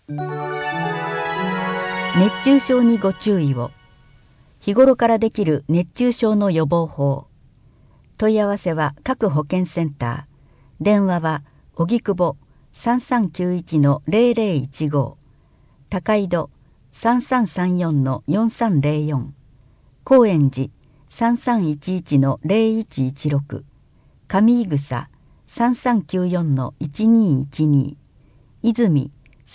熱中症にご注意を。日頃からできる熱中症の予防法。問い合わせは各保健センター。電話は荻窪 3391-0015、高井戸 3334-4304、高円寺 3311-0116、上井草 3394-1212、泉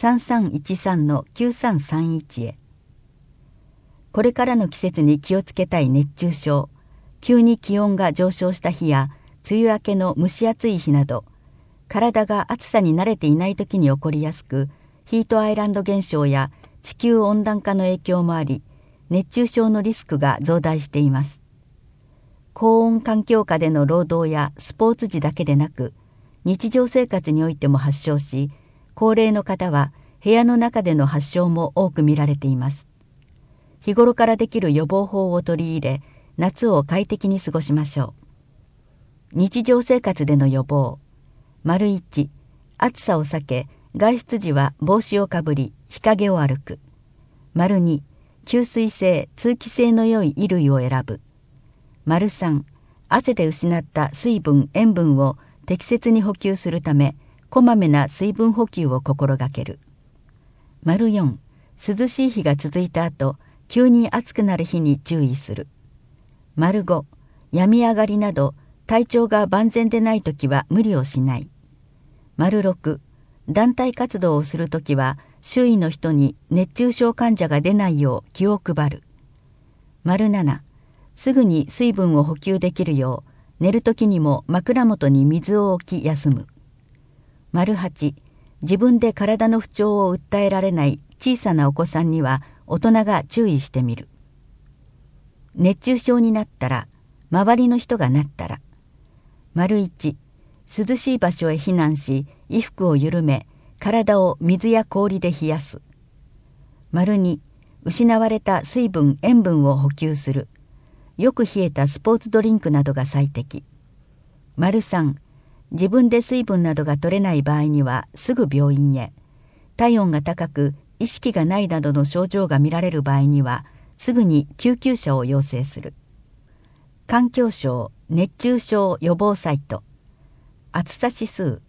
3313-9331へ。これからの季節に気をつけたい熱中症、急に気温が上昇した日や梅雨明けの蒸し暑い日など、体が暑さに慣れていない時に起こりやすく、ヒートアイランド現象や地球温暖化の影響もあり、熱中症のリスクが増大しています。高温環境下での労働やスポーツ時だけでなく、日常生活においても発症し、高齢の方は部屋の中での発症も多く見られています。日頃からできる予防法を取り入れ、夏を快適に過ごしましょう。日常生活での予防。1、暑さを避け、外出時は帽子をかぶり、日陰を歩く。2、吸水性、通気性の良い衣類を選ぶ。3、汗で失った水分、塩分を適切に補給するため、こまめな水分補給を心がける。4、涼しい日が続いた後、急に暑くなる日に注意する。5、病み上がりなど体調が万全でないときは無理をしない。6、団体活動をするときは周囲の人に熱中症患者が出ないよう気を配る。7、すぐに水分を補給できるよう寝るときにも枕元に水を置き休む。8、自分で体の不調を訴えられない小さなお子さんには大人が注意してみる。熱中症になったら、周りの人がなったら。1、涼しい場所へ避難し、衣服を緩め、体を水や氷で冷やす。2、失われた水分・塩分を補給する。よく冷えたスポーツドリンクなどが最適。3、自分で水分などが取れない場合にはすぐ病院へ。体温が高く意識がないなどの症状が見られる場合にはすぐに救急車を要請する。環境省熱中症予防サイト。暑さ指数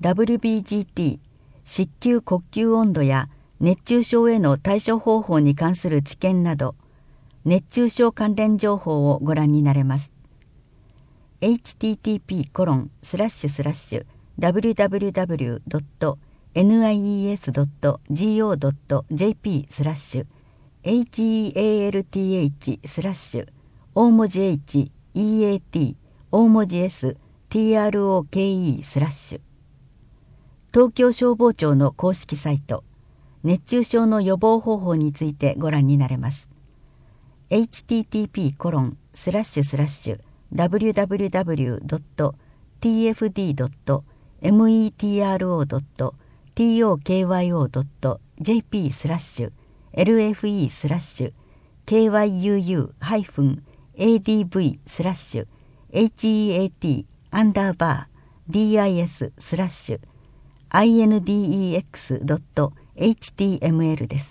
WBGT 湿気呼吸温度や熱中症への対処方法に関する知見など熱中症関連情報をご覧になれます。http://www.nies.go.jp/health/ 大文字 H EAT 大文字 S TROKE/ 東京消防庁の公式サイト熱中症の予防方法についてご覧になれます。http://www.tfd.muteru.teokyou.jp/adv/heat_index.html です。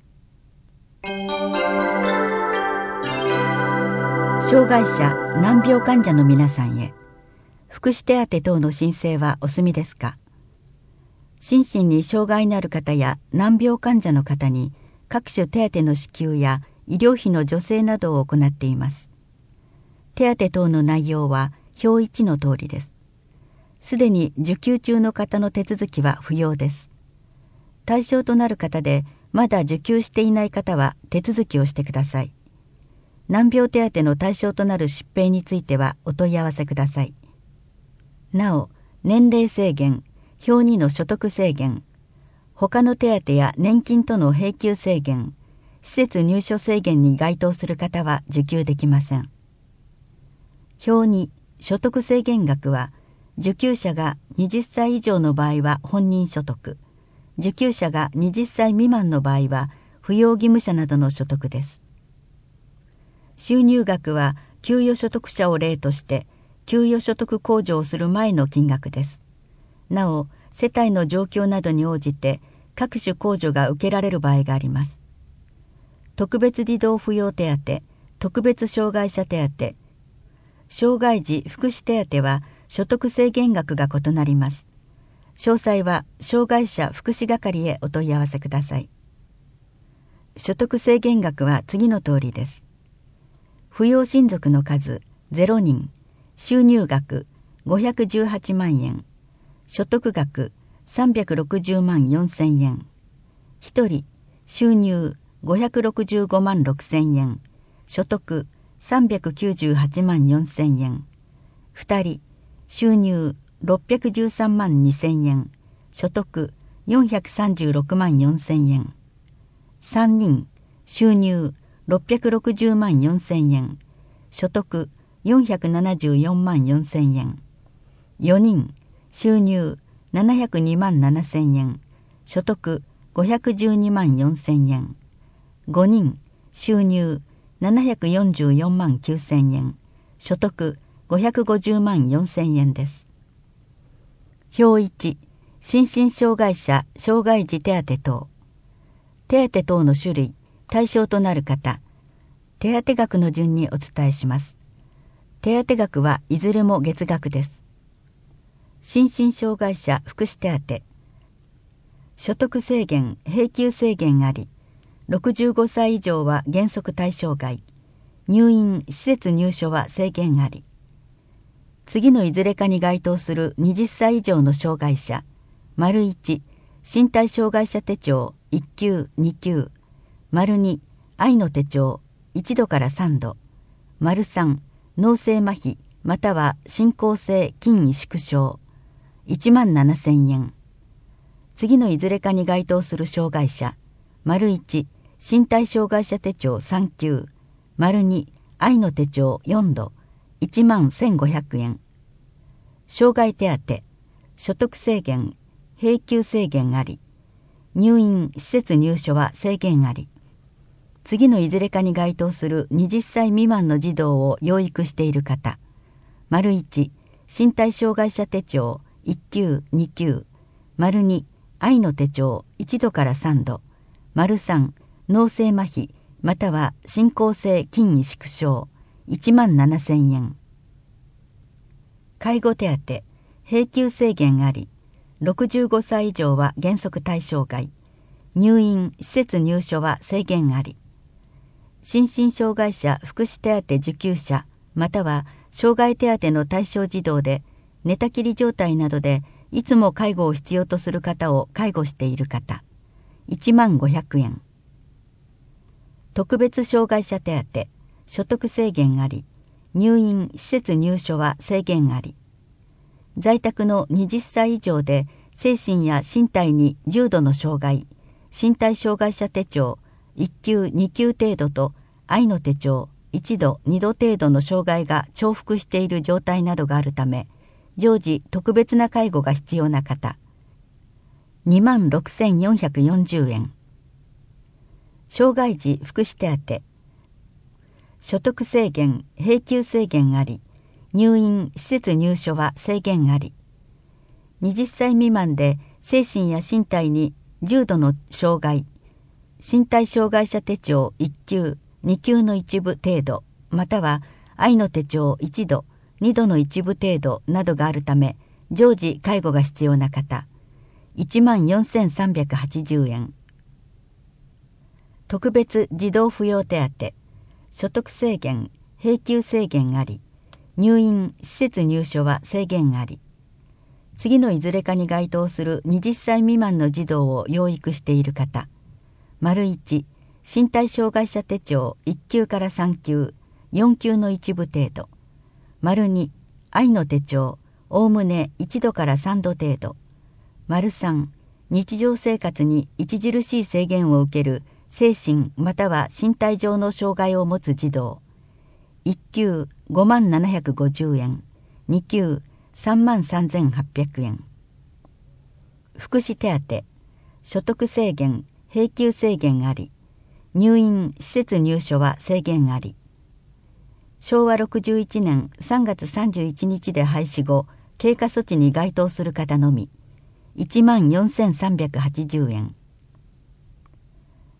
障害者・難病患者の皆さんへ、福祉手当等の申請はお済みですか？心身に障害のある方や難病患者の方に各種手当の支給や医療費の助成などを行っています。手当等の内容は表1の通りです。すでに受給中の方の手続きは不要です。対象となる方でまだ受給していない方は手続きをしてください。難病手当の対象となる疾病についてはお問い合わせください。なお、年齢制限、表2の所得制限、他の手当や年金との並及制限、施設入所制限に該当する方は受給できません。表2、所得制限額は、受給者が20歳以上の場合は本人所得、受給者が20歳未満の場合は扶養義務者などの所得です。収入額は給与所得者を例として給与所得控除をする前の金額です。なお、世帯の状況などに応じて各種控除が受けられる場合があります。特別児童扶養手当、特別障害者手当、障害児福祉手当は所得制限額が異なります。詳細は障害者福祉係へお問い合わせください。所得制限額は次の通りです。扶養親族の数0人、収入額518万円、所得額360万4千円、1人、収入565万6千円、所得398万4千円、2人、収入613万2千円、所得436万4千円、3人、収入660万4千円、所得474万4千円、4人、収入702万7千円、所得512万4千円、5人、収入744万9千円、所得550万4千円です。表1、心身障害者障害児手当等。手当等の種類、対象となる方、手当額の順にお伝えします。手当額はいずれも月額です。心身障害者福祉手当。所得制限、平給制限あり、65歳以上は原則対象外、入院・施設入所は制限あり。次のいずれかに該当する20歳以上の障害者、丸1、身体障害者手帳1級2級、丸2、愛の手帳1度から3度、丸3、脳性麻痺または進行性筋萎縮症1万7千円。次のいずれかに該当する障害者、丸1、身体障害者手帳3級、丸2、愛の手帳4度1万1500円。障害手当、所得制限、平給制限あり、入院・施設入所は制限あり。次のいずれかに該当する20歳未満の児童を養育している方、丸1、身体障害者手帳1級2級、丸2、愛の手帳1度から3度、丸3、脳性麻痺または進行性筋萎縮症1万7千円。介護手当、平給制限あり、65歳以上は原則対象外、入院・施設入所は制限あり。心身障害者福祉手当受給者または障害手当の対象児童で寝たきり状態などでいつも介護を必要とする方を介護している方、1万500円。特別障害者手当、所得制限あり、入院・施設入所は制限あり。在宅の20歳以上で精神や身体に重度の障害、身体障害者手帳1級2級程度と愛の手帳1度2度程度の障害が重複している状態などがあるため、常時特別な介護が必要な方、2万6440円。障害児福祉手当、所得制限、平給制限あり、入院・施設入所は制限あり。20歳未満で精神や身体に重度の障害、身体障害者手帳1級2級の一部程度または愛の手帳1度2度の一部程度などがあるため、常時介護が必要な方、1万4380円。特別児童扶養手当、所得制限、平給制限あり、入院・施設入所は制限あり。次のいずれかに該当する20歳未満の児童を養育している方、丸1、身体障害者手帳1級から3級、4級の一部程度、丸2、愛の手帳おおむね1度から3度程度、丸3、日常生活に著しい制限を受ける精神または身体上の障害を持つ児童、1級5万750円、2級3万3800円。福祉手当、所得制限、平給制限あり、入院・施設入所は制限あり。昭和61年3月31日で廃止後、経過措置に該当する方のみ、1万4380円。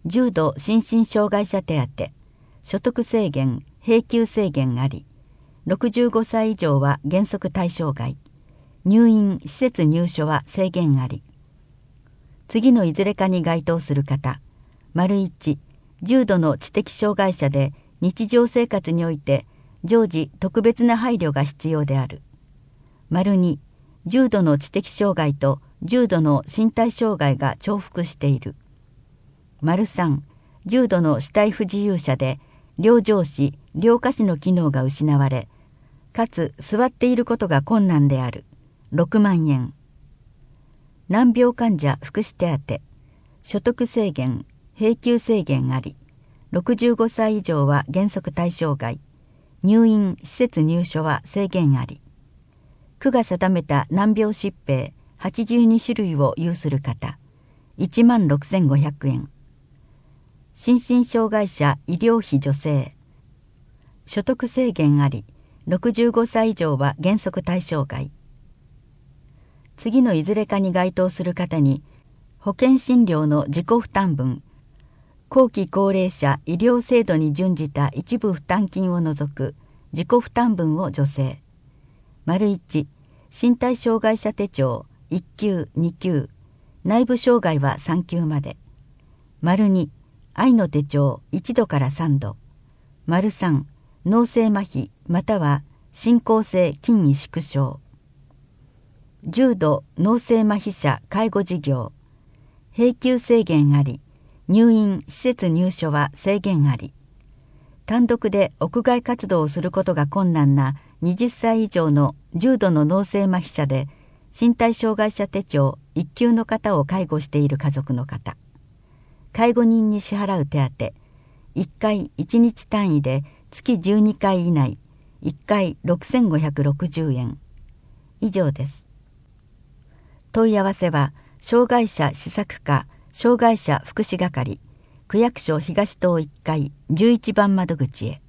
重度心身障害者手当、所得制限、永久制限あり、65歳以上は原則対象外、入院・施設入所は制限あり。次のいずれかに該当する方、1、重度の知的障害者で日常生活において常時特別な配慮が必要である。2、重度の知的障害と重度の身体障害が重複している。3、重度の肢体不自由者で両上肢・両下肢の機能が失われ、かつ座っていることが困難である。6万円。難病患者福祉手当、所得制限、永久制限あり、65歳以上は原則対象外、入院・施設入所は制限あり。区が定めた難病疾病82種類を有する方、16,500円。心身障害者医療費助成、所得制限あり、65歳以上は原則対象外。次のいずれかに該当する方に、保険診療の自己負担分、後期高齢者医療制度に準じた一部負担金を除く自己負担分を助成。1、身体障害者手帳1級2級、内部障害は3級まで。2、愛の手帳1度から3度。3、脳性麻痺または進行性筋萎縮症。重度脳性麻痺者介護事業、永久制限あり、入院・施設入所は制限あり。単独で屋外活動をすることが困難な20歳以上の重度の脳性麻痺者で身体障害者手帳1級の方を介護している家族の方。介護人に支払う手当、1回1日単位で月12回以内、1回6,560円。以上です。問い合わせは、障害者施策課障害者福祉係、区役所東棟1階11番窓口へ。